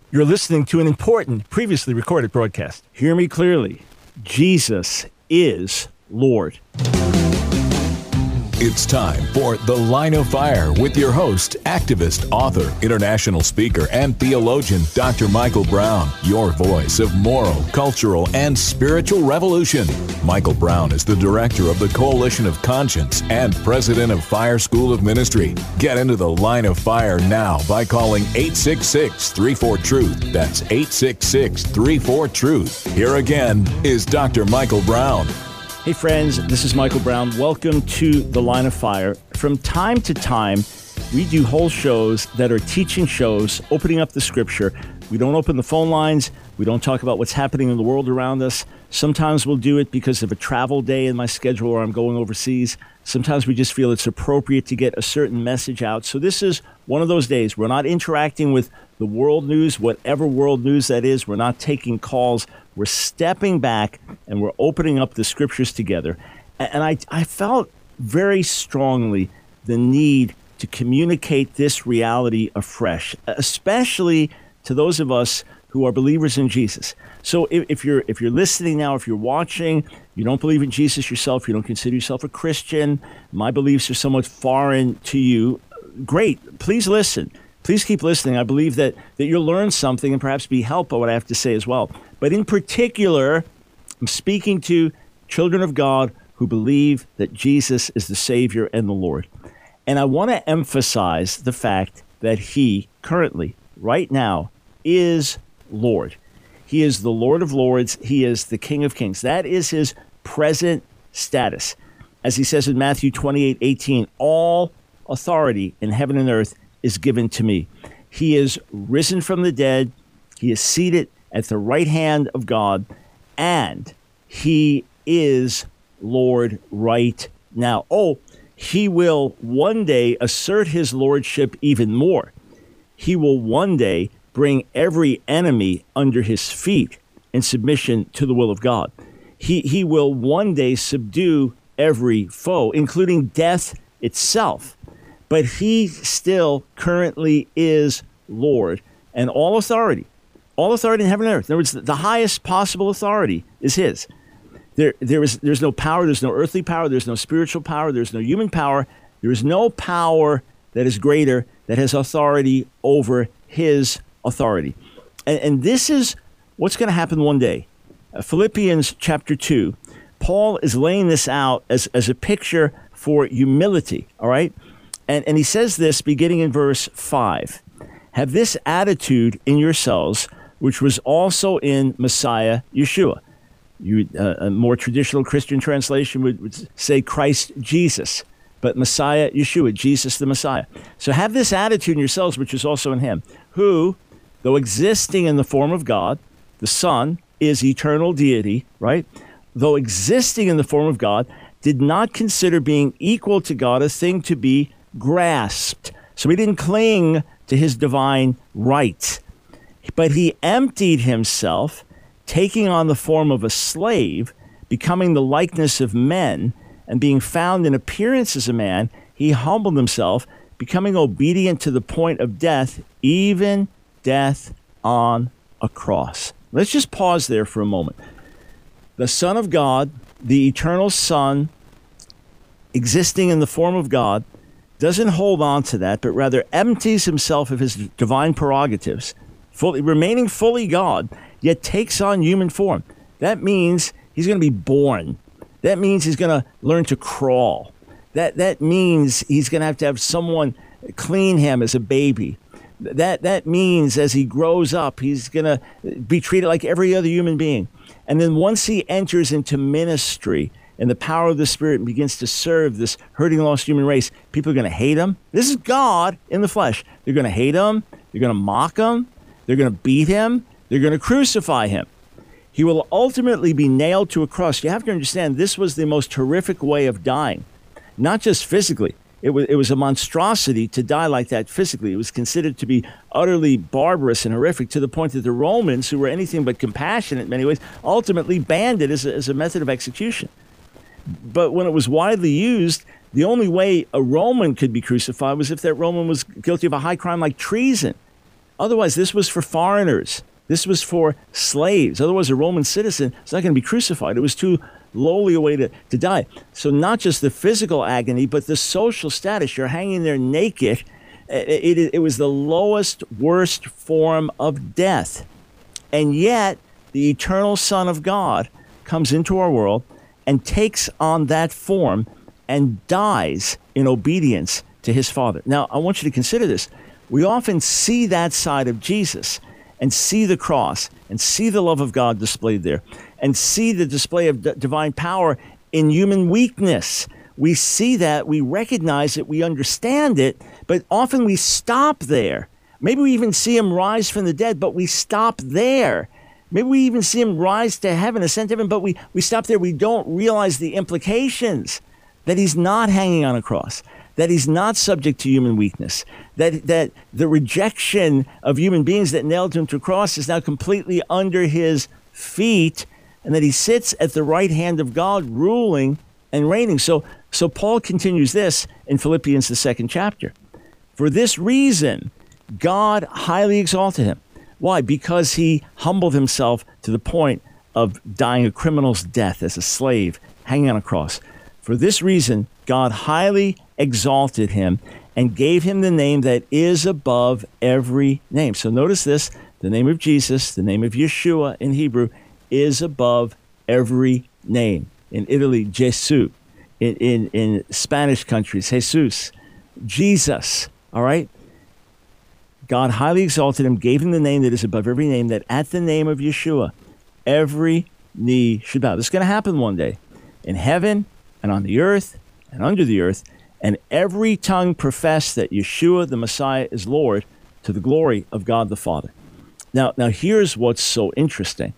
You're listening to an important, previously recorded broadcast. Hear me clearly. Jesus is Lord. It's time for The Line of Fire with your host, activist, author, international speaker, and theologian, Dr. Michael Brown, your voice of moral, cultural, and spiritual revolution. Michael Brown is the director of the Coalition of Conscience and president of Fire School of Ministry. Get into The Line of Fire now by calling 866-34-TRUTH. That's 866-34-TRUTH. Here again is Dr. Michael Brown. Hey friends, this is Michael Brown. Welcome to The Line of Fire. From time to time, we do whole shows that are teaching shows, opening up the scripture. We don't open the phone lines. We don't talk about what's happening in the world around us. Sometimes we'll do it because of a travel day in my schedule or I'm going overseas. Sometimes we just feel it's appropriate to get a certain message out. So this is one of those days. We're not interacting with the world news, whatever world news that is. We're not taking calls. We're stepping back and we're opening up the scriptures together. And I felt very strongly the need to communicate this reality afresh, especially to those of us who are believers in Jesus. So if you're listening now, if you're watching, you don't believe in Jesus yourself, you don't consider yourself a Christian, my beliefs are somewhat foreign to you, great, please listen. Please keep listening. I believe that you'll learn something and perhaps be helped by what I have to say as well. But in particular, I'm speaking to children of God who believe that Jesus is the Savior and the Lord. And I want to emphasize the fact that He currently, right now, is Lord. He is the Lord of Lords. He is the King of Kings. That is His present status. As He says in Matthew 28:18, all authority in heaven and earth is given to me. He is risen from the dead. He is seated at the right hand of God, and He is Lord right now. Oh, He will one day assert His lordship even more. He will one day bring every enemy under His feet in submission to the will of God. He will one day subdue every foe, including death itself. But He still currently is Lord, and all authority in heaven and earth. In other words, the highest possible authority is His. There's no power, there's no earthly power, there's no spiritual power, there's no human power, there is no power that is greater, that has authority over His authority. And this is what's going to happen one day. Philippians chapter 2, Paul is laying this out as a picture for humility, all right? And he says this beginning in verse 5. Have this attitude in yourselves, which was also in Messiah Yeshua. A more traditional Christian translation would say Christ Jesus, but Messiah Yeshua, Jesus the Messiah. So have this attitude in yourselves, which is also in Him, who, though existing in the form of God, the Son is eternal deity, right? Though existing in the form of God, did not consider being equal to God a thing to be grasped. So He didn't cling to His divine rights, but He emptied Himself, taking on the form of a slave, becoming the likeness of men, and being found in appearance as a man, He humbled Himself, becoming obedient to the point of death, even death on a cross. Let's just pause there for a moment. The Son of God, the eternal Son, existing in the form of God, doesn't hold on to that, but rather empties Himself of His divine prerogatives, remaining fully God, yet takes on human form. That means He's going to be born. That means He's going to learn to crawl. That means He's going to have someone clean Him as a baby. That means as He grows up, He's going to be treated like every other human being. And then once He enters into ministry, and the power of the Spirit begins to serve this hurting, lost human race, people are going to hate Him. This is God in the flesh. They're going to hate Him. They're going to mock Him. They're going to beat Him. They're going to crucify Him. He will ultimately be nailed to a cross. You have to understand, this was the most horrific way of dying, not just physically. It was a monstrosity to die like that physically. It was considered to be utterly barbarous and horrific, to the point that the Romans, who were anything but compassionate in many ways, ultimately banned it as a method of execution. But when it was widely used, the only way a Roman could be crucified was if that Roman was guilty of a high crime like treason. Otherwise, this was for foreigners. This was for slaves. Otherwise, a Roman citizen is not going to be crucified. It was too lowly a way to die. So not just the physical agony, but the social status. You're hanging there naked. It was the lowest, worst form of death. And yet, the eternal Son of God comes into our world and takes on that form and dies in obedience to his Father. Now, I want you to consider this. We often see that side of Jesus and see the cross and see the love of God displayed there and see the display of divine power in human weakness. We see that, we recognize it, we understand it, but often we stop there. Maybe we even see him rise from the dead, but we stop there. Maybe we even see him rise to heaven, ascend to heaven, but we stop there. We don't realize the implications that he's not hanging on a cross, that he's not subject to human weakness, that the rejection of human beings that nailed him to a cross is now completely under his feet, and that he sits at the right hand of God ruling and reigning. So Paul continues this in Philippians, the 2nd chapter. For this reason, God highly exalted him. Why? Because he humbled himself to the point of dying a criminal's death as a slave, hanging on a cross. For this reason, God highly exalted him and gave him the name that is above every name. So notice this, the name of Jesus, the name of Yeshua in Hebrew, is above every name. In Italy, Jesu. In Spanish countries, Jesus. Jesus, all right? God highly exalted him, gave him the name that is above every name, that at the name of Yeshua, every knee should bow. This is going to happen one day in heaven and on the earth and under the earth, and every tongue profess that Yeshua, the Messiah, is Lord, to the glory of God the Father. Now here's what's so interesting.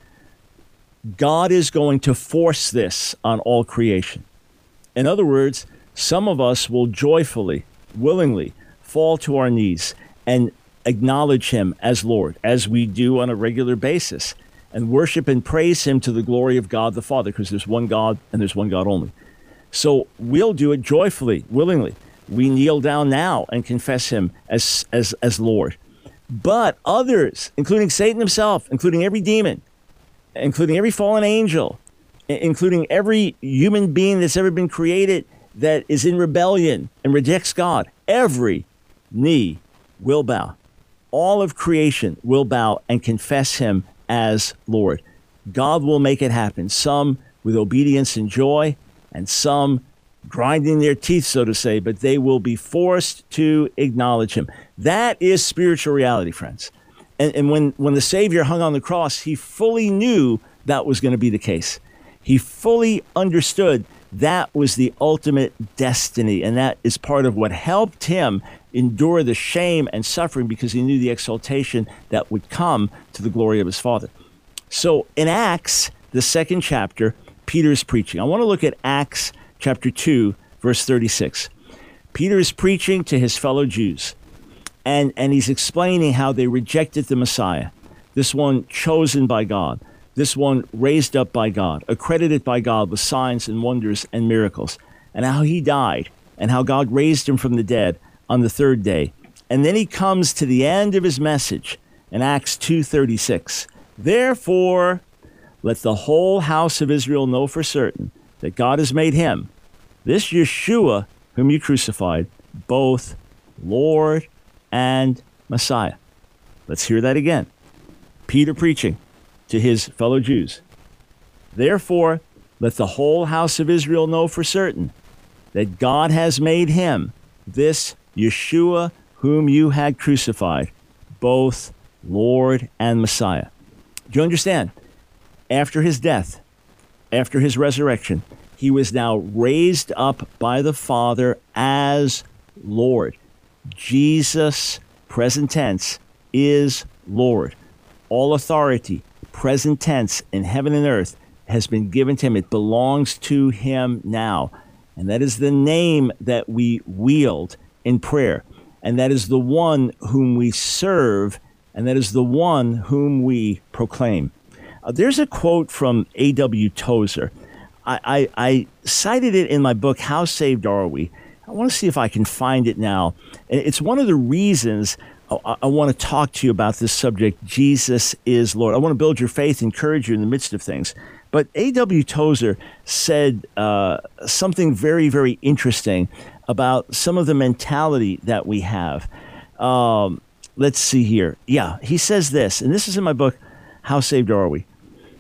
God is going to force this on all creation. In other words, some of us will joyfully, willingly fall to our knees and acknowledge him as Lord, as we do on a regular basis, and worship and praise him to the glory of God the Father, because there's one God and there's one God only. So we'll do it joyfully, willingly. We kneel down now and confess him as Lord. But others, including Satan himself, including every demon, including every fallen angel, including every human being that's ever been created that is in rebellion and rejects God, every knee will bow. All of creation will bow and confess him as Lord. God will make it happen, some with obedience and joy, and some grinding their teeth, so to say, but they will be forced to acknowledge him. That is spiritual reality, friends. And when the Savior hung on the cross, he fully knew that was going to be the case. He fully understood that was the ultimate destiny, and that is part of what helped him endure the shame and suffering, because he knew the exaltation that would come to the glory of his Father. So in Acts, the 2nd chapter, Peter is preaching. I want to look at Acts chapter 2, verse 36. Peter is preaching to his fellow Jews, and he's explaining how they rejected the Messiah, this one chosen by God, this one raised up by God, accredited by God with signs and wonders and miracles, and how he died, and how God raised him from the dead on the 3rd day. And then he comes to the end of his message in Acts 2:36. Therefore, let the whole house of Israel know for certain that God has made him, this Yeshua whom you crucified, both Lord and Messiah. Let's hear that again. Peter preaching to his fellow Jews. Therefore, let the whole house of Israel know for certain that God has made him, this Yeshua whom you had crucified, both Lord and Messiah. Do you understand? After his death, after his resurrection, he was now raised up by the Father as Lord. Jesus, present tense, is Lord. All authority, present tense, in heaven and earth has been given to him. It belongs to him now. And that is the name that we wield in prayer. And that is the one whom we serve. And that is the one whom we proclaim. There's a quote from A.W. Tozer. I cited it in my book, How Saved Are We? I want to see if I can find it now. It's one of the reasons I want to talk to you about this subject. Jesus is Lord. I want to build your faith, encourage you in the midst of things. But A.W. Tozer said something very, very interesting about some of the mentality that we have. Let's see here. Yeah, he says this, and this is in my book, How Saved Are We?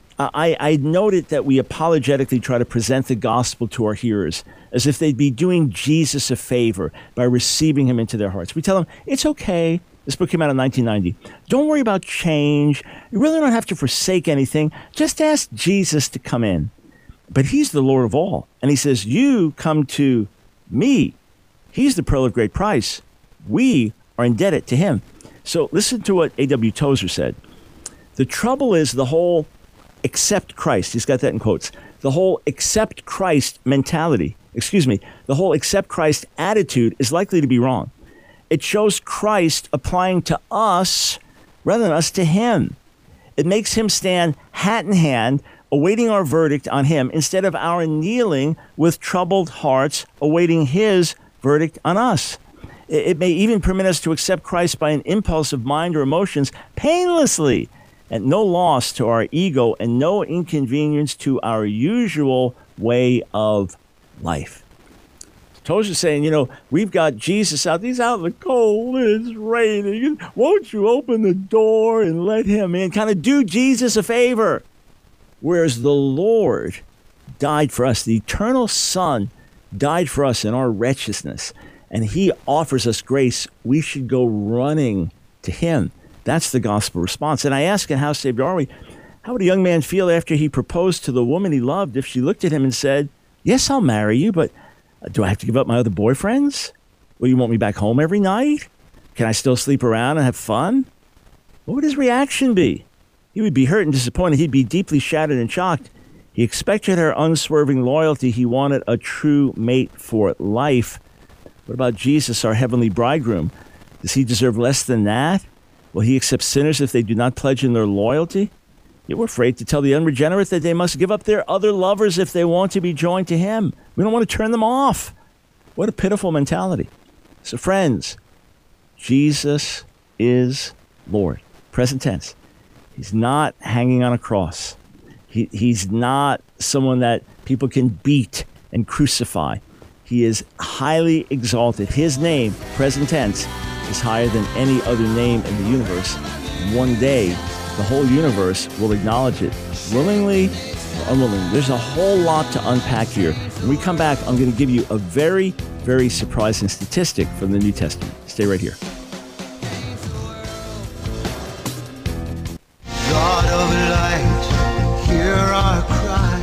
I noted that we apologetically try to present the gospel to our hearers as if they'd be doing Jesus a favor by receiving him into their hearts. We tell them, it's okay. This book came out in 1990. Don't worry about change. You really don't have to forsake anything. Just ask Jesus to come in. But he's the Lord of all. And he says, you come to me. He's the pearl of great price. We are indebted to him. So listen to what A.W. Tozer said. The trouble is the whole accept Christ. He's got that in quotes. The whole accept Christ mentality, the whole accept Christ attitude is likely to be wrong. It shows Christ applying to us rather than us to him. It makes him stand hat in hand, awaiting our verdict on him, instead of our kneeling with troubled hearts, awaiting his verdict on us. It may even permit us to accept Christ by an impulse of mind or emotions painlessly, at no loss to our ego and no inconvenience to our usual way of life. Tozer's saying, we've got Jesus out. He's out in the cold. It's raining. Won't you open the door and let him in? Kind of do Jesus a favor. Whereas the Lord died for us. The eternal Son died for us in our wretchedness. And he offers us grace. We should go running to him. That's the gospel response. And I ask, how saved are we? How would a young man feel after he proposed to the woman he loved if she looked at him and said, yes, I'll marry you, but do I have to give up my other boyfriends? Will you want me back home every night? Can I still sleep around and have fun? What would his reaction be? He would be hurt and disappointed. He'd be deeply shattered and shocked. He expected her unswerving loyalty. He wanted a true mate for life. What about Jesus, our heavenly bridegroom? Does he deserve less than that? Will he accept sinners if they do not pledge in their loyalty? Yet we're afraid to tell the unregenerate that they must give up their other lovers if they want to be joined to him. We don't want to turn them off. What a pitiful mentality. So friends, Jesus is Lord. Present tense. He's not hanging on a cross. He's not someone that people can beat and crucify. He is highly exalted. His name, present tense, is higher than any other name in the universe. And one day, the whole universe will acknowledge it, willingly or unwillingly. There's a whole lot to unpack here. When we come back, I'm going to give you a very, very surprising statistic from the New Testament. Stay right here. God of light, hear our cry,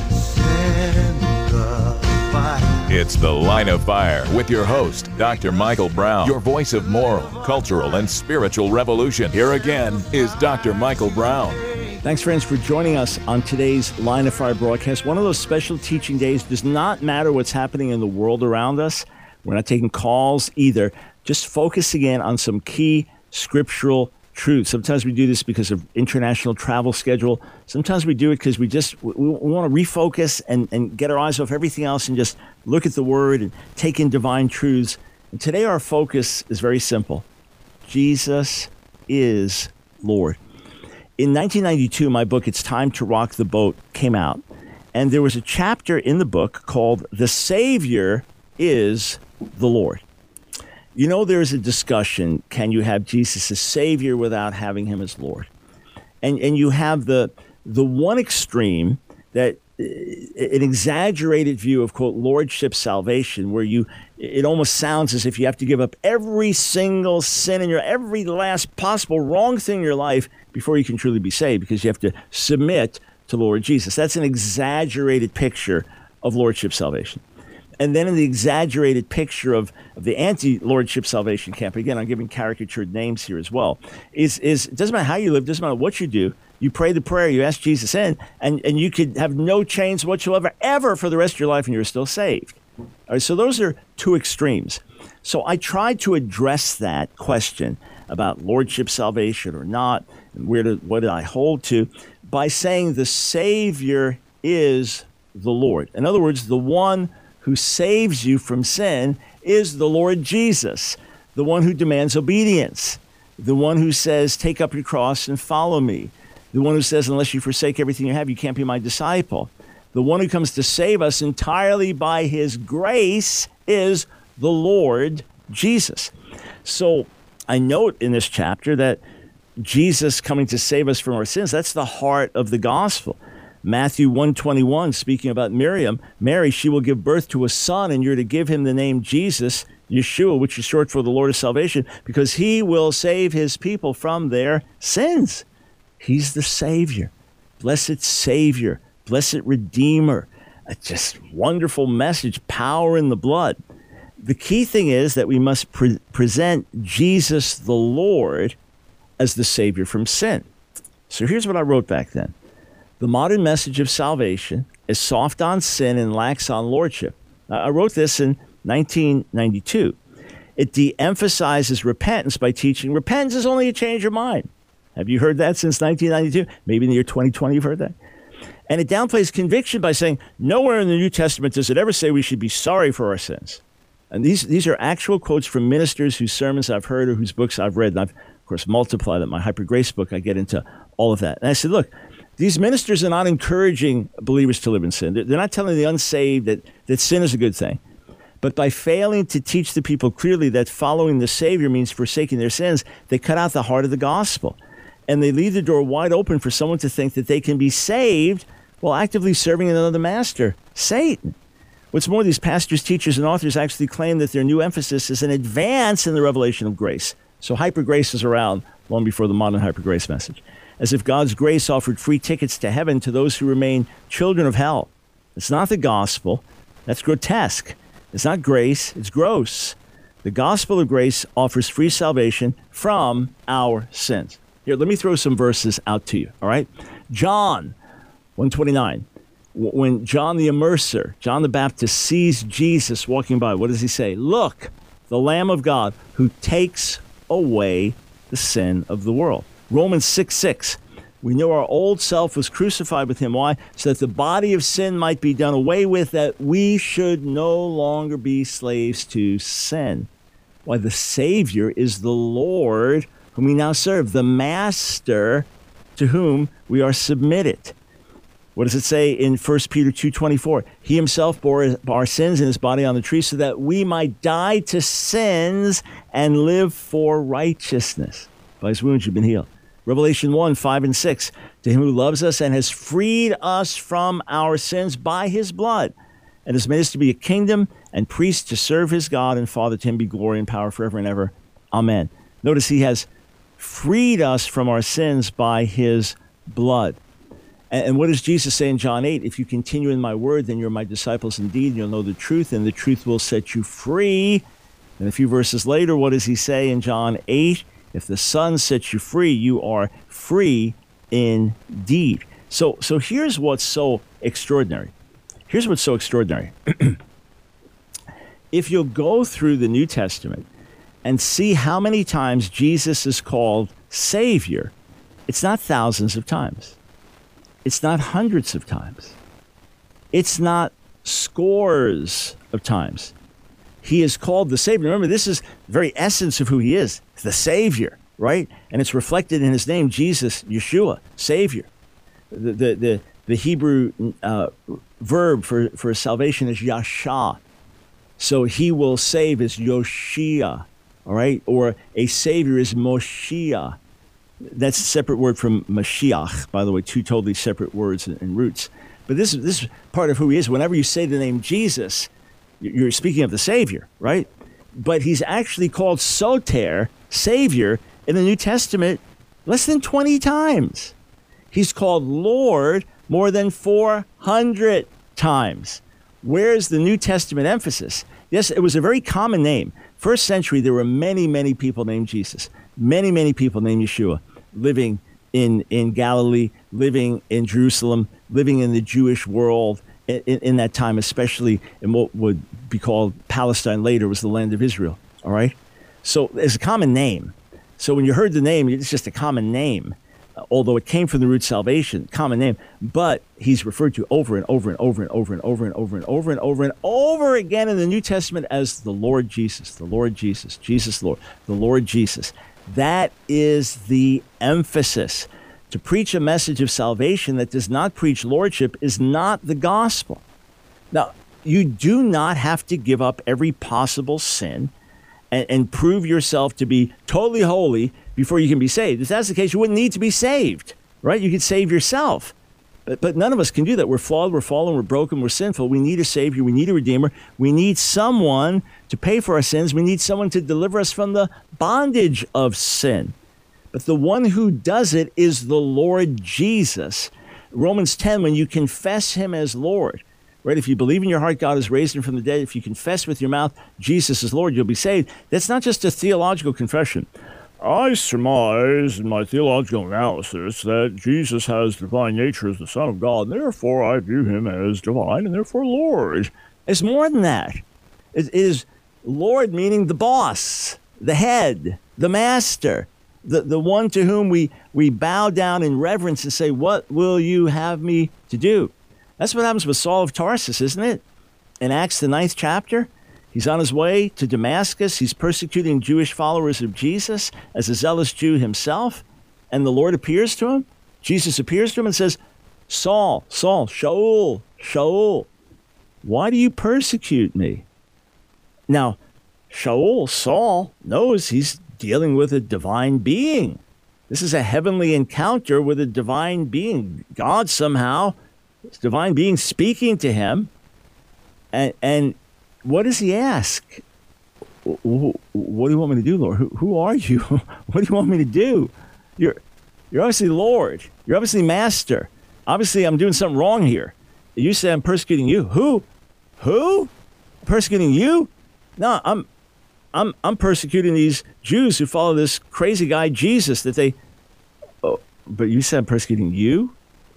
send the fire. It's The Line of Fire with your host, Dr. Michael Brown, your voice of moral, cultural, and spiritual revolution. Here again is Dr. Michael Brown. Thanks, friends, for joining us on today's Line of Fire broadcast. One of those special teaching days. Does not matter what's happening in the world around us. We're not taking calls either. Just focusing in on some key scriptural truths. Sometimes we do this because of international travel schedule. Sometimes we do it because we want to refocus and get our eyes off everything else and just look at the Word and take in divine truths. And today our focus is very simple. Jesus is Lord. In 1992, my book, It's Time to Rock the Boat, came out. And there was a chapter in the book called The Savior is the Lord. You know, there's a discussion, can you have Jesus as Savior without having him as Lord? And you have the one extreme, that an exaggerated view of, quote, lordship salvation, where it almost sounds as if you have to give up every single sin in every last possible wrong thing in your life before you can truly be saved, because you have to submit to Lord Jesus. That's an exaggerated picture of lordship salvation. And then in the exaggerated picture of the anti-lordship salvation camp, again, I'm giving caricatured names here as well, is it doesn't matter how you live, doesn't matter what you do, you pray the prayer, you ask Jesus in, and you could have no change whatsoever, ever for the rest of your life, and you're still saved. All right, so those are two extremes. So I tried to address that question about lordship salvation or not, and what did I hold to, by saying the Savior is the Lord. In other words, the one who saves you from sin is the Lord Jesus, the one who demands obedience, The one who says, take up your cross and follow me. The one who says, unless you forsake everything you have, you can't be my disciple. The one who comes to save us entirely by his grace is the Lord Jesus. So I note in this chapter that Jesus coming to save us from our sins, that's the heart of the gospel. Matthew 1:21, speaking about Mary, she will give birth to a son, and you're to give him the name Jesus, Yeshua, which is short for the Lord of salvation, because he will save his people from their sins. He's the Savior, blessed Savior, blessed Redeemer. A just wonderful message, power in the blood. The key thing is that we must present Jesus the Lord as the Savior from sin. So here's what I wrote back then. The modern message of salvation is soft on sin and lax on lordship. I wrote this in 1992. It de-emphasizes repentance by teaching repentance is only a change of mind. Have you heard that since 1992? Maybe in the year 2020 you've heard that. And it downplays conviction by saying, nowhere in the New Testament does it ever say we should be sorry for our sins. And these are actual quotes from ministers whose sermons I've heard or whose books I've read. And I've, of course, multiplied that. My Hyper Grace book, I get into all of that. And I said, look, these ministers are not encouraging believers to live in sin. They're not telling the unsaved that sin is a good thing. But by failing to teach the people clearly that following the Savior means forsaking their sins, they cut out the heart of the gospel. And they leave the door wide open for someone to think that they can be saved while actively serving another master, Satan. What's more, these pastors, teachers, and authors actually claim that their new emphasis is an advance in the revelation of grace. So hyper grace is around long before the modern hyper grace message. As if God's grace offered free tickets to heaven to those who remain children of hell. It's not the gospel. That's grotesque. It's not grace. It's gross. The gospel of grace offers free salvation from our sins. Here, let me throw some verses out to you, all right? John 1:29. When John the Immerser, John the Baptist, sees Jesus walking by, what does he say? Look, the Lamb of God who takes away the sin of the world. Romans 6:6. We know our old self was crucified with him. Why? So that the body of sin might be done away with, that we should no longer be slaves to sin. Why? The Savior is the Lord whom we now serve, the Master to whom we are submitted. What does it say in 1 Peter 2:24? He himself bore our sins in his body on the tree so that we might die to sins and live for righteousness. By his wounds you've been healed. Revelation 1:5-6. To him who loves us and has freed us from our sins by his blood and has made us to be a kingdom and priests to serve his God and Father. To him be glory and power forever and ever. Amen. Notice he has freed us from our sins by his blood. And what does Jesus say in John 8? If you continue in my word, then you're my disciples indeed, and you'll know the truth, and the truth will set you free. And a few verses later, what does he say in John 8? If the Son sets you free, you are free indeed. So here's what's so extraordinary. Here's what's so extraordinary. If you'll go through the New Testament and see how many times Jesus is called Savior, it's not thousands of times. It's not hundreds of times. It's not scores of times. He is called the Savior. Remember, this is the very essence of who he is, the Savior, right? And it's reflected in his name, Jesus, Yeshua, Savior. The Hebrew verb for salvation is yasha. So he will save is Yoshia, all right? Or a Savior is Moshiach. That's a separate word from Mashiach, by the way, two totally separate words and roots. But this is part of who he is. Whenever you say the name Jesus, you're speaking of the Savior, right? But he's actually called Soter, Savior, in the New Testament less than 20 times. He's called Lord more than 400 times. Where's the New Testament emphasis? Yes, it was a very common name. First century, there were many, many people named Jesus. Many, many people named Yeshua living in Galilee, living in Jerusalem, living in the Jewish world in that time, especially in what would be called Palestine later was the land of Israel, all right? So it's a common name. So when you heard the name, it's just a common name, although it came from the root salvation, common name. But he's referred to over and over and over and over and over and over and over and over and over again in the New Testament as the Lord Jesus, the Lord Jesus, Jesus Lord, the Lord Jesus. That is the emphasis. To preach a message of salvation that does not preach lordship is not the gospel. Now, you do not have to give up every possible sin and prove yourself to be totally holy before you can be saved. If that's the case, you wouldn't need to be saved, right? You could save yourself. But none of us can do that. We're flawed, we're fallen, we're broken, we're sinful. We need a Savior, we need a Redeemer. We need someone to pay for our sins. We need someone to deliver us from the bondage of sin. But the one who does it is the Lord Jesus. Romans 10, when you confess him as Lord, right? If you believe in your heart God has raised him from the dead, if you confess with your mouth Jesus is Lord, you'll be saved. That's not just a theological confession. I surmise in my theological analysis that Jesus has divine nature as the Son of God, and therefore I view him as divine and therefore Lord. It's more than that. It is Lord meaning the boss, the head, the master, the one to whom we bow down in reverence and say, what will you have me to do? That's what happens with Saul of Tarsus, isn't it? In Acts, the 9th chapter, he's on his way to Damascus. He's persecuting Jewish followers of Jesus as a zealous Jew himself. And the Lord appears to him. Jesus appears to him and says, Saul, Saul, Shaul, Shaul, why do you persecute me? Now, Shaul, Saul, knows he's dealing with a divine being. This is a heavenly encounter with a divine being. God somehow, this divine being speaking to him. And what does he ask? What do you want me to do, Lord? Who are you? What do you want me to do? You're obviously Lord. You're obviously Master. Obviously, I'm doing something wrong here. You say I'm persecuting you. Who? Persecuting you? No, I'm persecuting these Jews who follow this crazy guy Jesus. But you said I'm persecuting you.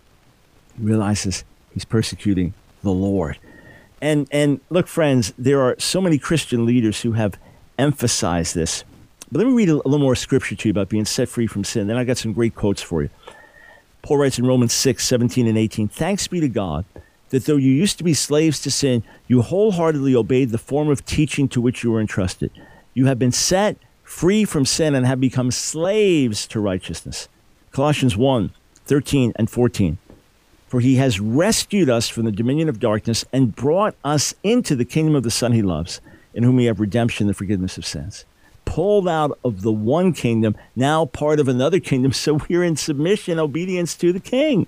He realizes he's persecuting the Lord. And look, friends, there are so many Christian leaders who have emphasized this. But let me read a little more scripture to you about being set free from sin. Then I got some great quotes for you. Paul writes in Romans 6, 17 and 18, thanks be to God that though you used to be slaves to sin, you wholeheartedly obeyed the form of teaching to which you were entrusted. You have been set free from sin and have become slaves to righteousness. Colossians 1, 13 and 14. For he has rescued us from the dominion of darkness and brought us into the kingdom of the Son he loves, in whom we have redemption, the forgiveness of sins. Pulled out of the one kingdom, now part of another kingdom, so we're in submission, obedience to the King.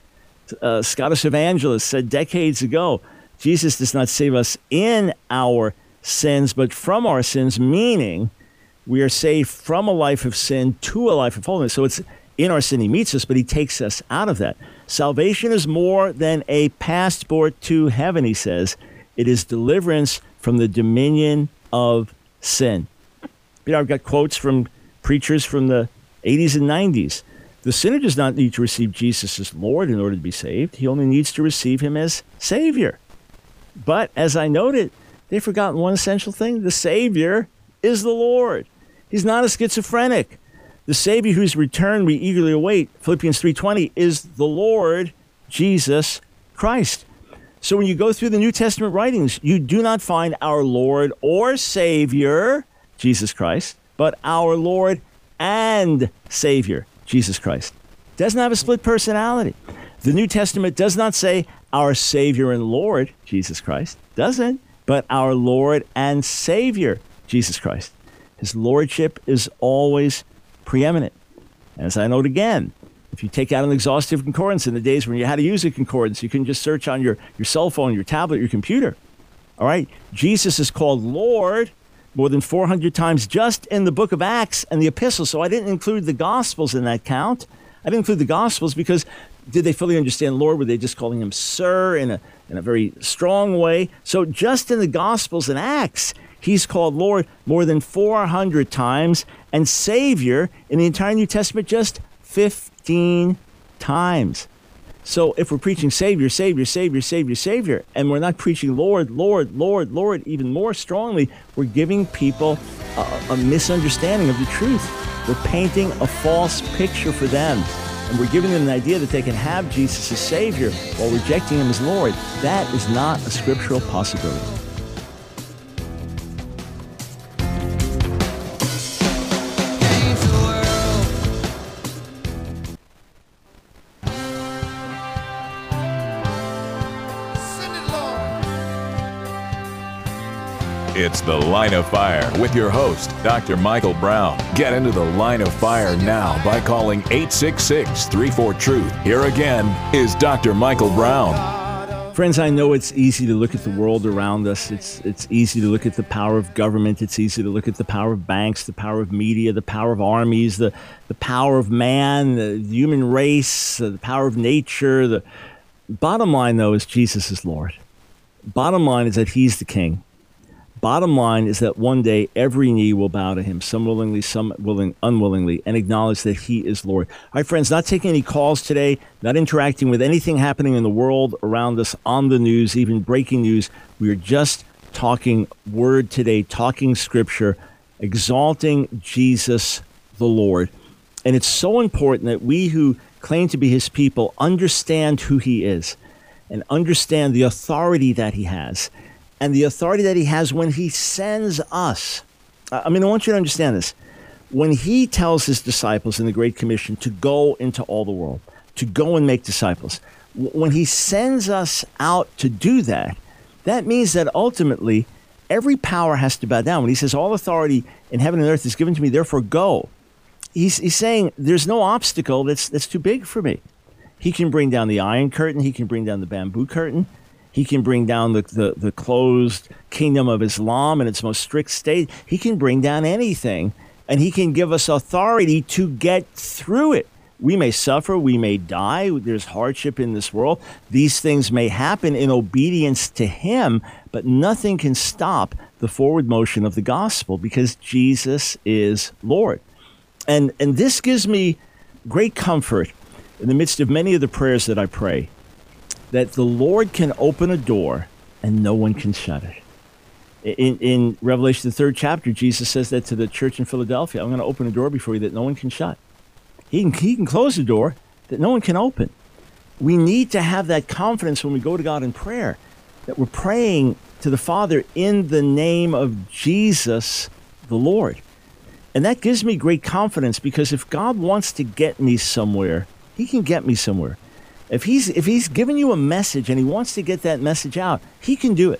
Scottish evangelist said decades ago, Jesus does not save us in our sins, but from our sins, meaning we are saved from a life of sin to a life of holiness. So it's in our sin he meets us, but he takes us out of that. Salvation is more than a passport to heaven, he says. It is deliverance from the dominion of sin. You know, I've got quotes from preachers from the 80s and 90s. The sinner does not need to receive Jesus as Lord in order to be saved. He only needs to receive him as Savior. But as I noted, they've forgotten one essential thing. The Savior is the Lord. He's not a schizophrenic. The Savior whose return we eagerly await, Philippians 3:20, is the Lord Jesus Christ. So when you go through the New Testament writings, you do not find our Lord or Savior, Jesus Christ, but our Lord and Savior, Jesus Christ. Doesn't have a split personality. The New Testament does not say our Savior and Lord, Jesus Christ. Doesn't, but our Lord and Savior, Jesus Christ. His lordship is always preeminent. As I note again, if you take out an exhaustive concordance in the days when you had to use a concordance, you can just search on your cell phone, your tablet, your computer. All right? Jesus is called Lord more than 400 times just in the book of Acts and the epistles. So I didn't include the Gospels in that count. I didn't include the Gospels because did they fully understand Lord? Were they just calling him Sir in a very strong way? So just in the Gospels and Acts, he's called Lord more than 400 times and Savior in the entire New Testament just 15 times. So if we're preaching Savior, Savior, Savior, Savior, Savior, and we're not preaching Lord, Lord, Lord, Lord even more strongly, we're giving people a misunderstanding of the truth. We're painting a false picture for them. And we're giving them the idea that they can have Jesus as Savior while rejecting him as Lord. That is not a scriptural possibility. It's The Line of Fire with your host, Dr. Michael Brown. Get into the Line of Fire now by calling 866-34-TRUTH. Here again is Dr. Michael Brown. Friends, I know it's easy to look at the world around us. It's easy to look at the power of government. It's easy to look at the power of banks, the power of media, the power of armies, the power of man, the human race, the power of nature. The bottom line, though, is Jesus is Lord. Bottom line is that he's the king. Bottom line is that one day every knee will bow to him, some willingly, some unwillingly, and acknowledge that he is Lord. All right, friends, not taking any calls today, not interacting with anything happening in the world around us, on the news, even breaking news. We are just talking word today, talking scripture, exalting Jesus the Lord. And it's so important that we who claim to be his people understand who he is and understand the authority that he has. And the authority that he has when he sends us. I want you to understand this. When he tells his disciples in the Great Commission to go into all the world, to go and make disciples, when he sends us out to do that, that means that ultimately every power has to bow down. When he says all authority in heaven and earth is given to me, therefore go, he's saying there's no obstacle that's too big for me. He can bring down the iron curtain. He can bring down the bamboo curtain. He can bring down the closed kingdom of Islam in its most strict state. He can bring down anything, and he can give us authority to get through it. We may suffer, we may die, there's hardship in this world. These things may happen in obedience to him, but nothing can stop the forward motion of the gospel because Jesus is Lord. And this gives me great comfort in the midst of many of the prayers that I pray, that the Lord can open a door and no one can shut it. In Revelation, the 3rd chapter, Jesus says that to the church in Philadelphia, I'm going to open a door before you that no one can shut. He can close a door that no one can open. We need to have that confidence when we go to God in prayer, that we're praying to the Father in the name of Jesus, the Lord. And that gives me great confidence because if God wants to get me somewhere, he can get me somewhere. If he's given you a message and he wants to get that message out, he can do it.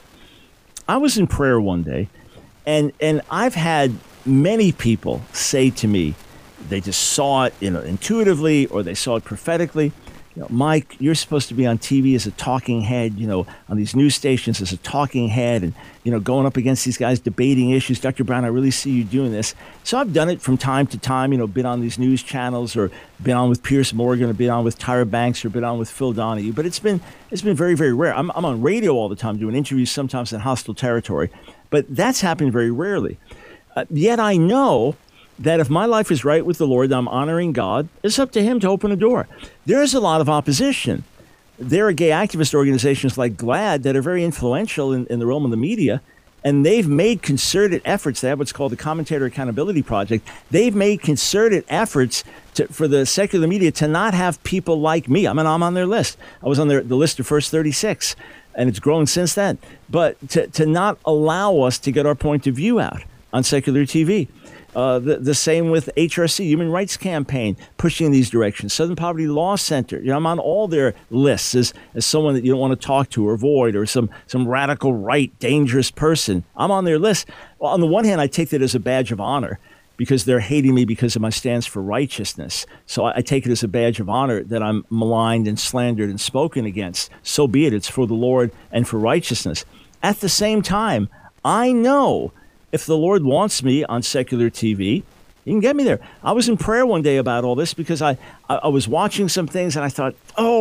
I was in prayer one day, and I've had many people say to me, they just saw it, intuitively, or they saw it prophetically. Mike, you're supposed to be on TV as a talking head, on these news stations as a talking head, and going up against these guys debating issues. Dr. Brown, I really see you doing this. So I've done it from time to time, been on these news channels, or been on with Piers Morgan, or been on with Tyra Banks, or been on with Phil Donahue. But it's been very, very rare. I'm on radio all the time doing interviews, sometimes in hostile territory, but that's happened very rarely. Yet I know that if my life is right with the Lord, I'm honoring God, it's up to him to open a door. There's a lot of opposition. There are gay activist organizations like GLAAD that are very influential in the realm of the media, and they've made concerted efforts. They have what's called the Commentator Accountability Project. They've made concerted efforts for the secular media to not have people like me. I'm on their list. I was on the list of first 36, and it's grown since then. But to not allow us to get our point of view out on secular TV. The same with HRC, Human Rights Campaign, pushing in these directions. Southern Poverty Law Center. I'm on all their lists as someone that you don't want to talk to or avoid, or some radical right, dangerous person. I'm on their list. Well, on the one hand, I take that as a badge of honor because they're hating me because of my stance for righteousness. So I take it as a badge of honor that I'm maligned and slandered and spoken against. So be it. It's for the Lord and for righteousness. At the same time, I know if the Lord wants me on secular TV, he can get me there. I was in prayer one day about all this because I was watching some things and I thought,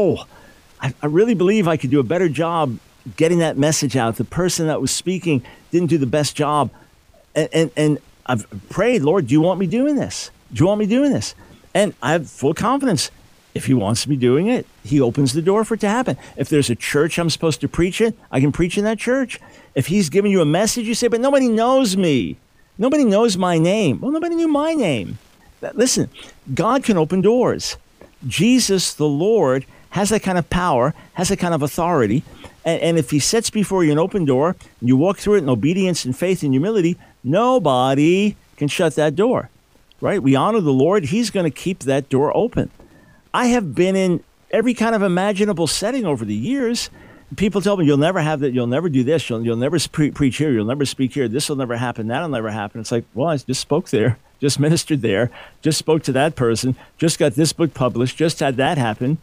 I really believe I could do a better job getting that message out. The person that was speaking didn't do the best job. And I've prayed, Lord, do you want me doing this? Do you want me doing this? And I have full confidence. If he wants me doing it, he opens the door for it to happen. If there's a church I'm supposed to preach in, I can preach in that church. If he's giving you a message, you say, but nobody knows me. Nobody knows my name. Well, nobody knew my name. Listen, God can open doors. Jesus, the Lord, has that kind of power, has that kind of authority. And if he sets before you an open door, and you walk through it in obedience and faith and humility, nobody can shut that door, right? We honor the Lord. He's going to keep that door open. I have been in every kind of imaginable setting over the years. people tell me, you'll never have that, you'll never do this, you'll never preach here, you'll never speak here, this will never happen, that'll never happen. It's like, well, I just spoke there, just ministered there, just spoke to that person, just got this book published, just had that happen.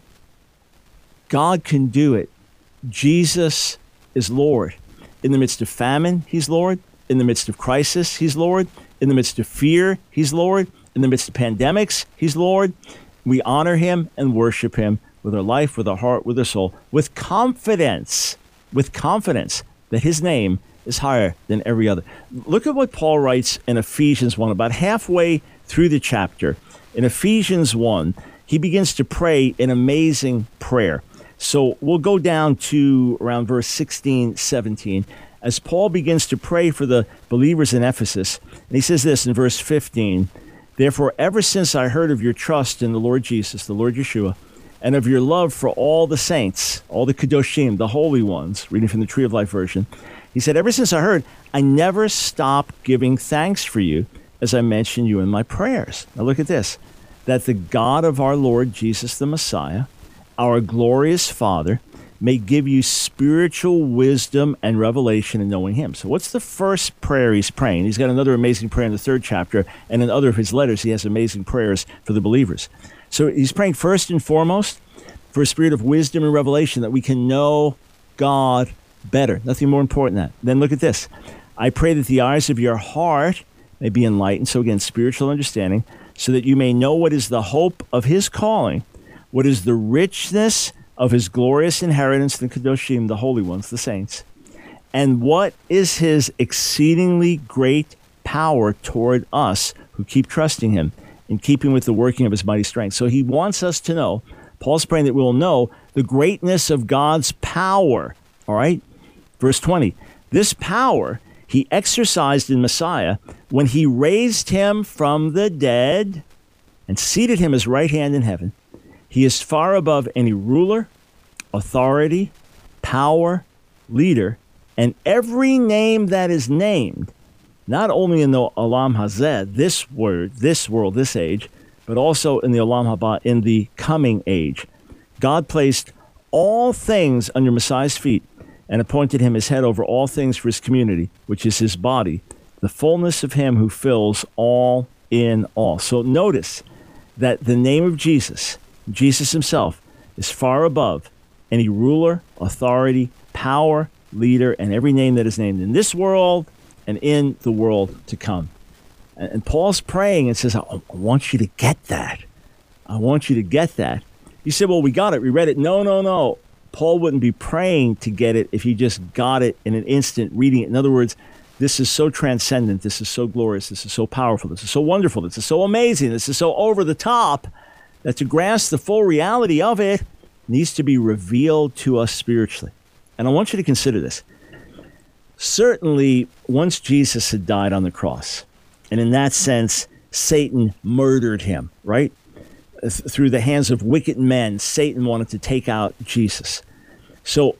God can do it. Jesus is Lord. In the midst of famine, he's Lord. In the midst of crisis, he's Lord. In the midst of fear, he's Lord. In the midst of pandemics, he's Lord. We honor him and worship him with our life, with our heart, with our soul, with confidence that his name is higher than every other. Look at what Paul writes in Ephesians 1, about halfway through the chapter. In Ephesians 1, he begins to pray an amazing prayer. So we'll go down to around verse 16, 17, as Paul begins to pray for the believers in Ephesus. And he says this in verse 15, "Therefore, ever since I heard of your trust in the Lord Jesus, the Lord Yeshua, and of your love for all the saints," all the Kedoshim, the holy ones, reading from the Tree of Life version, he said, "Ever since I heard, I never stopped giving thanks for you as I mentioned you in my prayers." Now look at this, "that the God of our Lord Jesus the Messiah, our glorious Father, may give you spiritual wisdom and revelation in knowing him." So what's the first prayer he's praying? He's got another amazing prayer in the 3rd chapter, and in other of his letters, he has amazing prayers for the believers. So he's praying first and foremost for a spirit of wisdom and revelation, that we can know God better. Nothing more important than that. Then look at this. "I pray that the eyes of your heart may be enlightened," so again, spiritual understanding, "so that you may know what is the hope of his calling, what is the richness of his glorious inheritance in the Kedoshim, the holy ones, the saints, and what is his exceedingly great power toward us who keep trusting him, in keeping with the working of his mighty strength." So he wants us to know, Paul's praying that we'll know the greatness of God's power. All right? Verse 20, "This power he exercised in Messiah when he raised him from the dead and seated him at his right hand in heaven. He is far above any ruler, authority, power, leader, and every name that is named, not only in the Olam Hazeh, this world, this age, but also in the Olam Haba, in the coming age. God placed all things under Messiah's feet and appointed him as head over all things for his community, which is his body, the fullness of him who fills all in all." So notice that the name of Jesus, Jesus himself, is far above any ruler, authority, power, leader, and every name that is named in this world and in the world to come. And Paul's praying and says, I want you to get that. I want you to get that. You say, well, we got it. We read it. No. Paul wouldn't be praying to get it if he just got it in an instant reading it. In other words, this is so transcendent. This is so glorious. This is so powerful. This is so wonderful. This is so amazing. This is so over the top that to grasp the full reality of it needs to be revealed to us spiritually. And I want you to consider this. Certainly, once Jesus had died on the cross, and in that sense, Satan murdered him, right? Through the hands of wicked men, Satan wanted to take out Jesus. So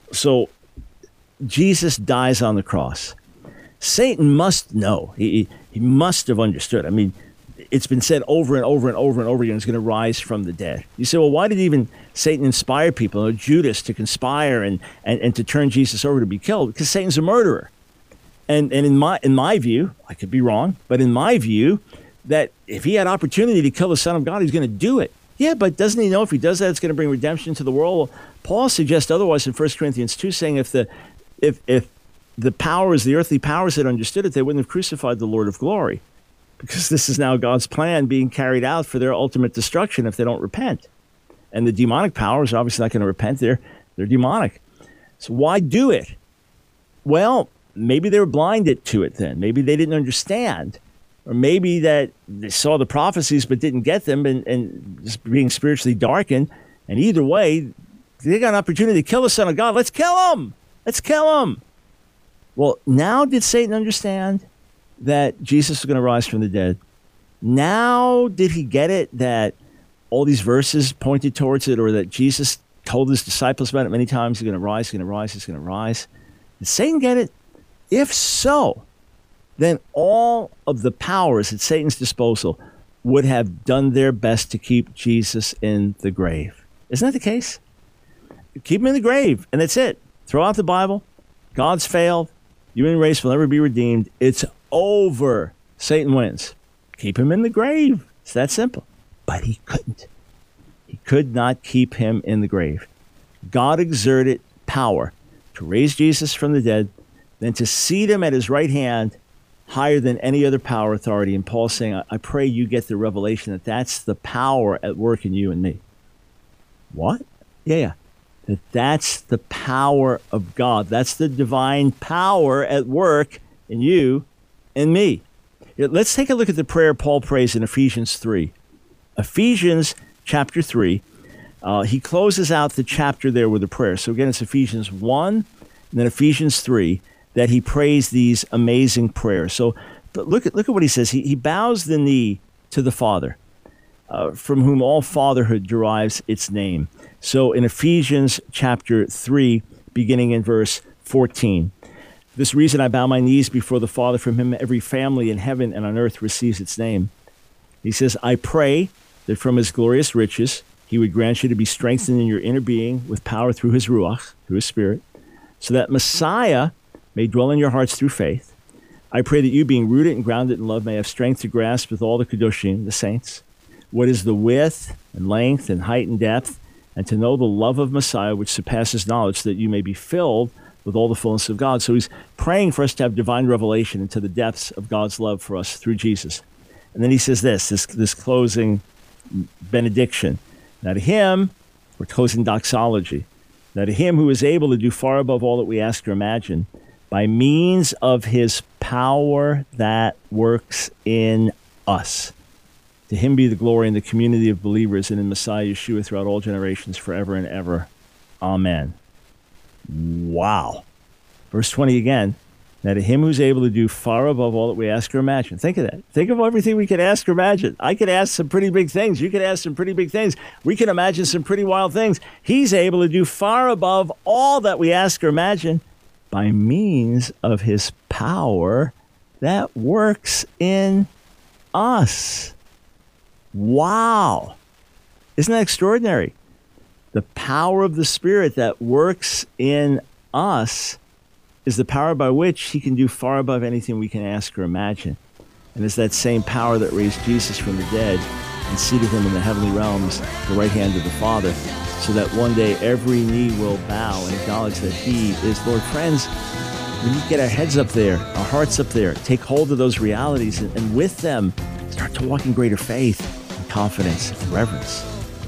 Jesus dies on the cross. Satan must know. He must have understood. I mean, it's been said over and over and over and over again, he's going to rise from the dead. You say, well, why did even Satan inspire people, or Judas, to conspire and to turn Jesus over to be killed? Because Satan's a murderer. And in my view, I could be wrong, but in my view, that if he had opportunity to kill the Son of God, he's going to do it. Yeah, but doesn't he know if he does that, it's going to bring redemption to the world? Well, Paul suggests otherwise in 1 Corinthians 2, saying if the powers, the earthly powers had understood it, they wouldn't have crucified the Lord of glory, because this is now God's plan being carried out for their ultimate destruction if they don't repent. And the demonic powers are obviously not going to repent. They're demonic. So why do it? Well, maybe they were blinded to it then. Maybe they didn't understand. Or maybe that they saw the prophecies but didn't get them and just being spiritually darkened. And either way, they got an opportunity to kill the Son of God. Let's kill him. Let's kill him. Well, now did Satan understand that Jesus was going to rise from the dead? Now did he get it that all these verses pointed towards it, or that Jesus told his disciples about it many times? He's going to rise, he's going to rise, he's going to rise. Did Satan get it? If so, then all of the powers at Satan's disposal would have done their best to keep Jesus in the grave. Isn't that the case? Keep him in the grave, and that's it. Throw out the Bible. God's failed. The human race will never be redeemed. It's over. Satan wins. Keep him in the grave. It's that simple. But he couldn't. He could not keep him in the grave. God exerted power to raise Jesus from the dead, then to seat him at his right hand higher than any other power, authority. And Paul's saying, I pray you get the revelation that that's the power at work in you and me. What? Yeah. That's the power of God. That's the divine power at work in you and me. Let's take a look at the prayer Paul prays in Ephesians 3. Ephesians chapter 3. He closes out the chapter there with a prayer. So again, it's Ephesians 1 and then Ephesians 3 that he prays these amazing prayers. So look at what he says. He bows the knee to the Father, from whom all fatherhood derives its name. So in Ephesians chapter 3, beginning in verse 14, this reason I bow my knees before the Father, from him every family in heaven and on earth receives its name. He says, I pray that from his glorious riches he would grant you to be strengthened in your inner being with power through his Ruach, through his Spirit, so that Messiah may dwell in your hearts through faith. I pray that you, being rooted and grounded in love, may have strength to grasp with all the Kedoshim, the saints, what is the width and length and height and depth, and to know the love of Messiah, which surpasses knowledge, that you may be filled with all the fullness of God. So he's praying for us to have divine revelation into the depths of God's love for us through Jesus. And then he says this closing benediction. Now to him, we're closing doxology. Now to him who is able to do far above all that we ask or imagine, by means of his power that works in us. To him be the glory in the community of believers and in Messiah Yeshua throughout all generations, forever and ever. Amen. Wow. Verse 20 again. Now to him who's able to do far above all that we ask or imagine. Think of that. Think of everything we could ask or imagine. I could ask some pretty big things. You could ask some pretty big things. We can imagine some pretty wild things. He's able to do far above all that we ask or imagine by means of his power that works in us. Wow. Isn't that extraordinary? The power of the Spirit that works in us is the power by which he can do far above anything we can ask or imagine. And it's that same power that raised Jesus from the dead and seated him in the heavenly realms, the right hand of the Father, so that one day every knee will bow and acknowledge that he is Lord. Friends, we need to get our heads up there, our hearts up there, take hold of those realities, and with them, start to walk in greater faith and confidence and reverence.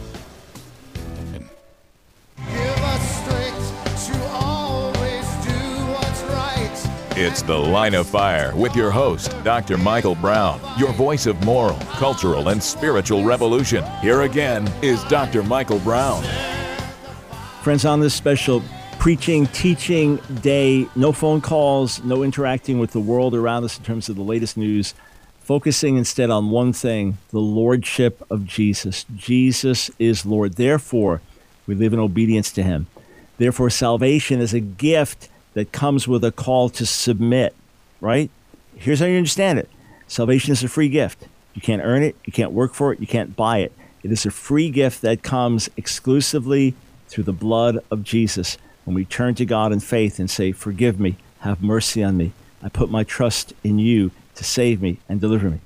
It's The Line of Fire with your host, Dr. Michael Brown, your voice of moral, cultural, and spiritual revolution. Here again is Dr. Michael Brown. Friends, on this special preaching, teaching day, no phone calls, no interacting with the world around us in terms of the latest news, focusing instead on one thing, the lordship of Jesus. Jesus is Lord. Therefore, we live in obedience to him. Therefore, salvation is a gift that comes with a call to submit, right? Here's how you understand it. Salvation is a free gift. You can't earn it. You can't work for it. You can't buy it. It is a free gift that comes exclusively through the blood of Jesus. When we turn to God in faith and say, forgive me, have mercy on me. I put my trust in you to save me and deliver me.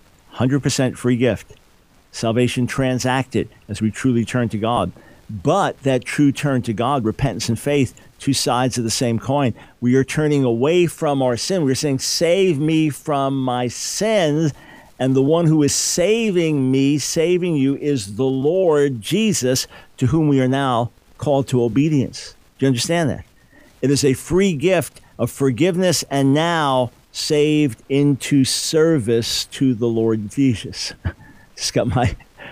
100% free gift. Salvation transacted as we truly turn to God. But that true turn to God, repentance and faith, two sides of the same coin. We are turning away from our sin. We're saying, save me from my sins. And the one who is saving me, saving you, is the Lord Jesus, to whom we are now called to obedience. Do you understand that? It is a free gift of forgiveness and now saved into service to the Lord Jesus. Just got my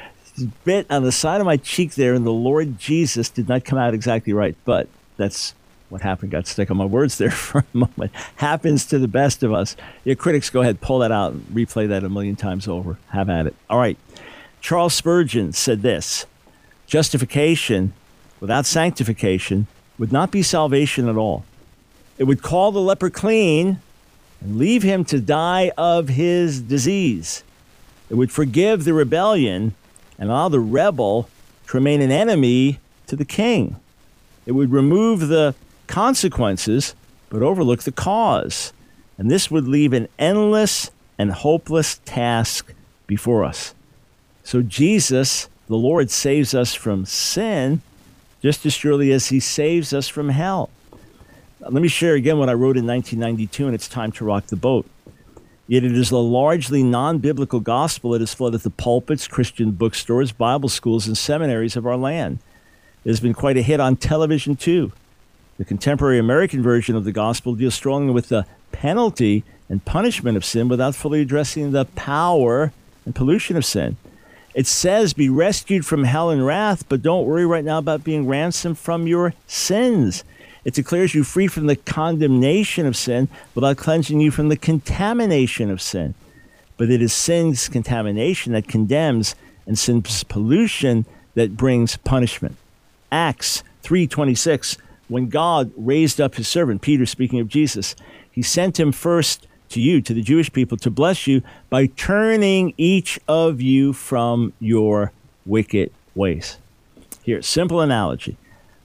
bit on the side of my cheek there, and the Lord Jesus did not come out exactly right, but that's what happened. Got stuck on my words there for a moment. Happens to the best of us. Your critics, go ahead, pull that out and replay that a million times over. Have at it. All right. Charles Spurgeon said this: justification without sanctification would not be salvation at all. It would call the leper clean and leave him to die of his disease. It would forgive the rebellion and allow the rebel to remain an enemy to the king. It would remove the consequences, but overlook the cause. And this would leave an endless and hopeless task before us. So Jesus, the Lord, saves us from sin just as surely as he saves us from hell. Let me share again what I wrote in 1992, and it's time to rock the boat. Yet it is a largely non-biblical gospel that has flooded the pulpits, Christian bookstores, Bible schools, and seminaries of our land. It has been quite a hit on television, too. The contemporary American version of the gospel deals strongly with the penalty and punishment of sin without fully addressing the power and pollution of sin. It says, be rescued from hell and wrath, but don't worry right now about being ransomed from your sins. It declares you free from the condemnation of sin without cleansing you from the contamination of sin. But it is sin's contamination that condemns and sin's pollution that brings punishment. Acts 3:26, when God raised up his servant, Peter speaking of Jesus, he sent him first to you, to the Jewish people, to bless you by turning each of you from your wicked ways. Here, simple analogy.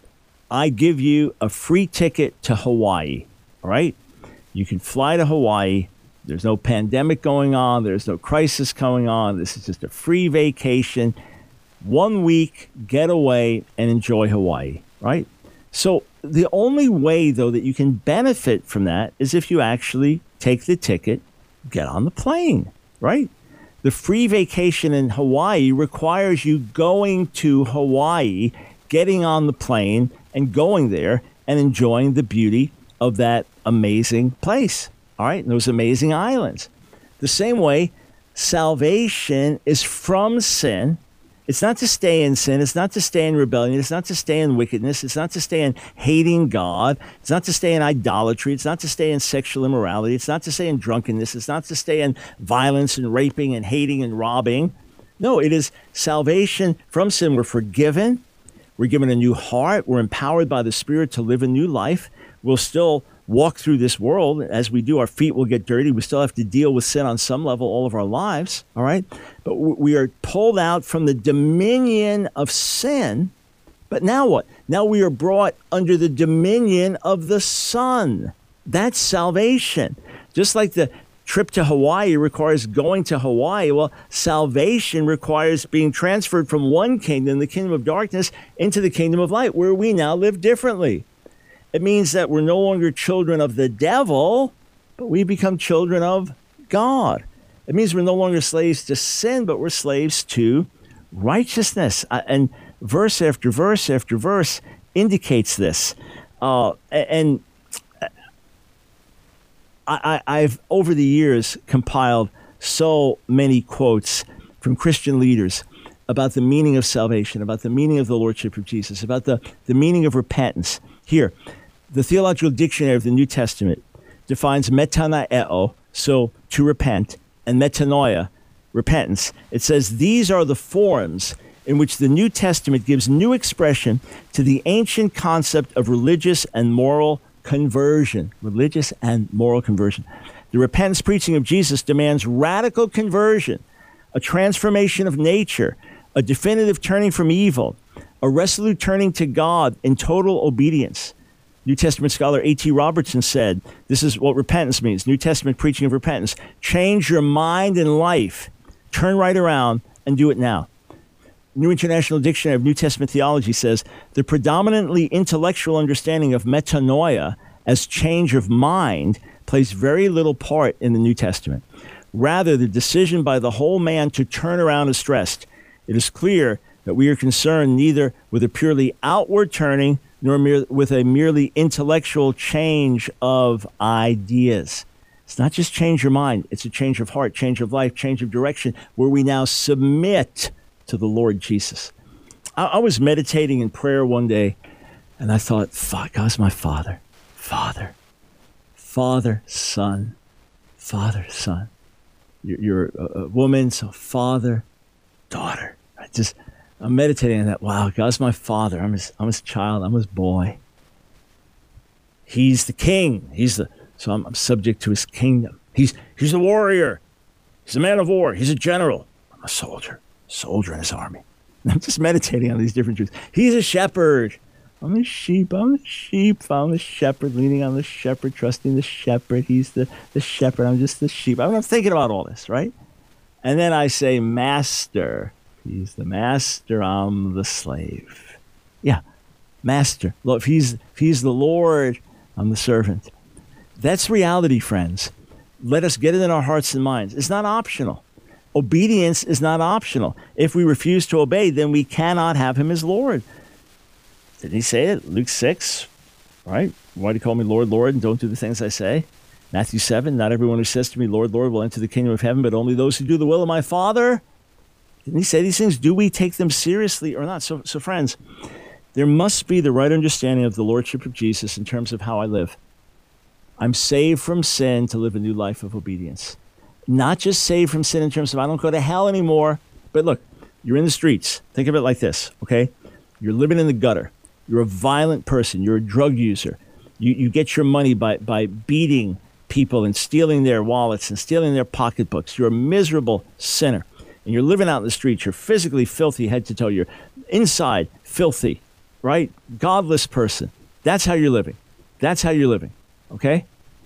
I give you a free ticket to Hawaii, all right? You can fly to Hawaii. There's no pandemic going on. There's no crisis going on. This is just a free vacation. 1 week, get away and enjoy Hawaii, right? So the only way, though, that you can benefit from that is if you actually take the ticket, get on the plane, right? The free vacation in Hawaii requires you going to Hawaii, getting on the plane, and going there and enjoying the beauty of that amazing place, all right, and those amazing islands. The same way, salvation is from sin. It's not to stay in sin. It's not to stay in rebellion. It's not to stay in wickedness. It's not to stay in hating God. It's not to stay in idolatry. It's not to stay in sexual immorality. It's not to stay in drunkenness. It's not to stay in violence and raping and hating and robbing. No, it is salvation from sin. We're forgiven. We're given a new heart. We're empowered by the Spirit to live a new life. We'll still walk through this world. As we do, our feet will get dirty. We still have to deal with sin on some level all of our lives, all right? But we are pulled out from the dominion of sin. But now what? Now we are brought under the dominion of the Son. That's salvation. Just like the trip to Hawaii requires going to Hawaii, well, salvation requires being transferred from one kingdom, the kingdom of darkness, into the kingdom of light, where we now live differently. It means that we're no longer children of the devil, but we become children of God. It means we're no longer slaves to sin, but we're slaves to righteousness. And verse after verse after verse indicates this. I've, over the years, compiled so many quotes from Christian leaders about the meaning of salvation, about the meaning of the Lordship of Jesus, about the meaning of repentance. Here, the Theological Dictionary of the New Testament defines metanoeo, so to repent, and metanoia, repentance. It says these are the forms in which the New Testament gives new expression to the ancient concept of religious and moral conversion. Religious and moral conversion. The repentance preaching of Jesus demands radical conversion, a transformation of nature, a definitive turning from evil, a resolute turning to God in total obedience. New Testament scholar A.T. Robertson said, this is what repentance means, New Testament preaching of repentance. Change your mind and life. Turn right around and do it now. New International Dictionary of New Testament Theology says, the predominantly intellectual understanding of metanoia as change of mind plays very little part in the New Testament. Rather, the decision by the whole man to turn around is stressed. It is clear that we are concerned neither with a purely outward turning nor with a merely intellectual change of ideas. It's not just change your mind. It's a change of heart, change of life, change of direction, where we now submit to the Lord Jesus. I was meditating in prayer one day, and I thought, fuck, God's my Father. Father, Son. Father, Son. You're a woman, so Father, daughter. I'm meditating on that. Wow, God's my Father. I'm his child. I'm his boy. He's the king. So I'm subject to his kingdom. He's a warrior. He's a man of war. He's a general. I'm a soldier in his army. And I'm just meditating on these different truths. He's a shepherd. I'm the sheep. I'm the sheep. I'm the shepherd, leaning on the shepherd, trusting the shepherd. He's the shepherd. I'm just the sheep. I'm thinking about all this, right? And then I say, Master. He's the master. I'm the slave. Yeah, Master. Look, if he's the Lord, I'm the servant. That's reality, friends. Let us get it in our hearts and minds. It's not optional. Obedience is not optional. If we refuse to obey, then we cannot have him as Lord. Didn't he say it? Luke 6, right? Why do you call me Lord, Lord, and don't do the things I say? Matthew 7, not everyone who says to me, Lord, Lord, will enter the kingdom of heaven, but only those who do the will of my Father. Didn't he say these things? Do we take them seriously or not? So friends, there must be the right understanding of the Lordship of Jesus in terms of how I live. I'm saved from sin to live a new life of obedience. Not just saved from sin in terms of I don't go to hell anymore. But look, you're in the streets. Think of it like this, okay? You're living in the gutter. You're a violent person. You're a drug user. You get your money by beating people and stealing their wallets and stealing their pocketbooks. You're a miserable sinner. And you're living out in the streets. You're physically filthy head to toe. You're inside filthy, right? Godless person. That's how you're living. That's how you're living, okay?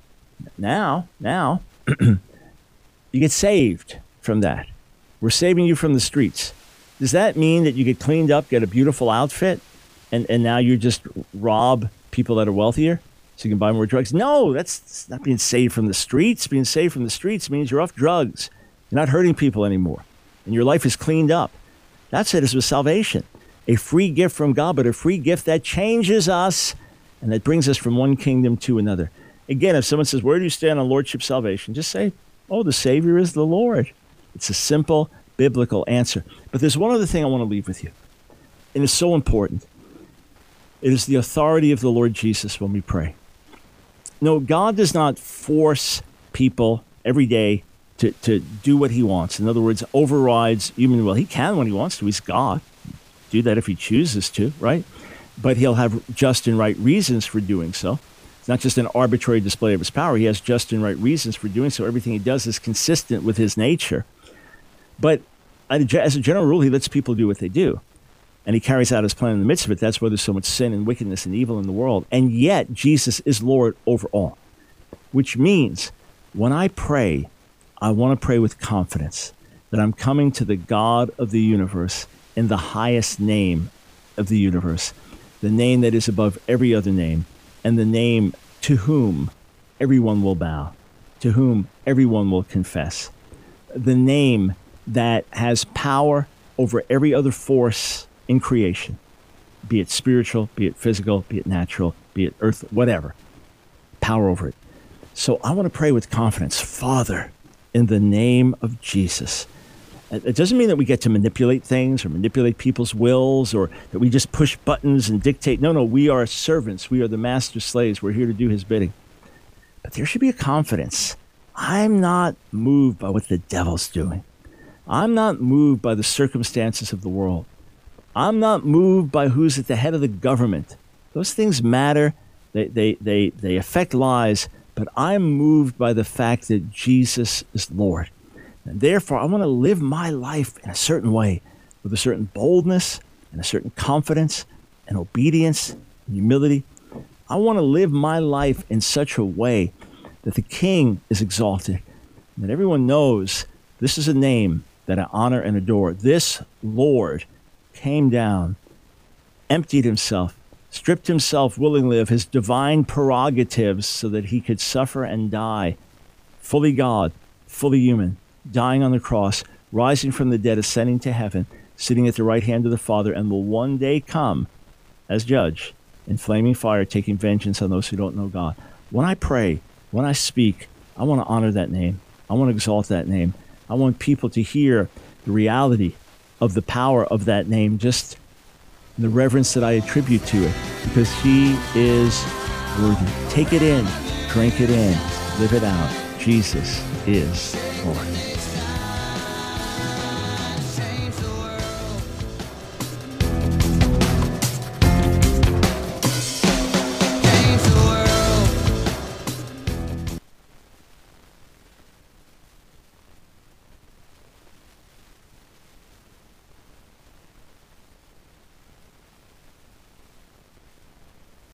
Now, you get saved from that. We're saving you from the streets. Does that mean that you get cleaned up, get a beautiful outfit, and now you just rob people that are wealthier so you can buy more drugs? No, that's not being saved from the streets. Being saved from the streets means you're off drugs. You're not hurting people anymore, and your life is cleaned up. That's it, is with salvation. A free gift from God, but a free gift that changes us and that brings us from one kingdom to another. Again, if someone says, where do you stand on Lordship salvation? Just say, oh, the Savior is the Lord. It's a simple biblical answer. But there's one other thing I want to leave with you, and it's so important. It is the authority of the Lord Jesus when we pray. No, God does not force people every day to do what he wants. In other words, overrides human will. He can when he wants to. He's God. Do that if he chooses to, right? But he'll have just and right reasons for doing so. It's not just an arbitrary display of his power. He has just and right reasons for doing so. Everything he does is consistent with his nature. But as a general rule, he lets people do what they do. And he carries out his plan in the midst of it. That's why there's so much sin and wickedness and evil in the world. And yet, Jesus is Lord over all. Which means, when I pray, I want to pray with confidence that I'm coming to the God of the universe in the highest name of the universe, the name that is above every other name, and the name to whom everyone will bow, to whom everyone will confess, the name that has power over every other force in creation, be it spiritual, be it physical, be it natural, be it earth, whatever, power over it. So I want to pray with confidence, Father, in the name of Jesus. It doesn't mean that we get to manipulate things or manipulate people's wills or that we just push buttons and dictate. No, we are servants. We are the master slaves. We're here to do his bidding. But there should be a confidence. I'm not moved by what the devil's doing. I'm not moved by the circumstances of the world. I'm not moved by who's at the head of the government. Those things matter. They affect lives. But I'm moved by the fact that Jesus is Lord. And therefore, I want to live my life in a certain way, with a certain boldness and a certain confidence and obedience and humility. I want to live my life in such a way that the King is exalted, and that everyone knows this is a name that I honor and adore. This Lord came down, emptied himself, stripped himself willingly of his divine prerogatives so that he could suffer and die, fully God, fully human, dying on the cross, rising from the dead, ascending to heaven, sitting at the right hand of the Father, and will one day come as judge in flaming fire, taking vengeance on those who don't know God. When I pray, when I speak, I want to honor that name. I want to exalt that name. I want people to hear the reality of the power of that name, just the reverence that I attribute to it, because he is worthy. Take it in, drink it in, live it out. Jesus is Lord.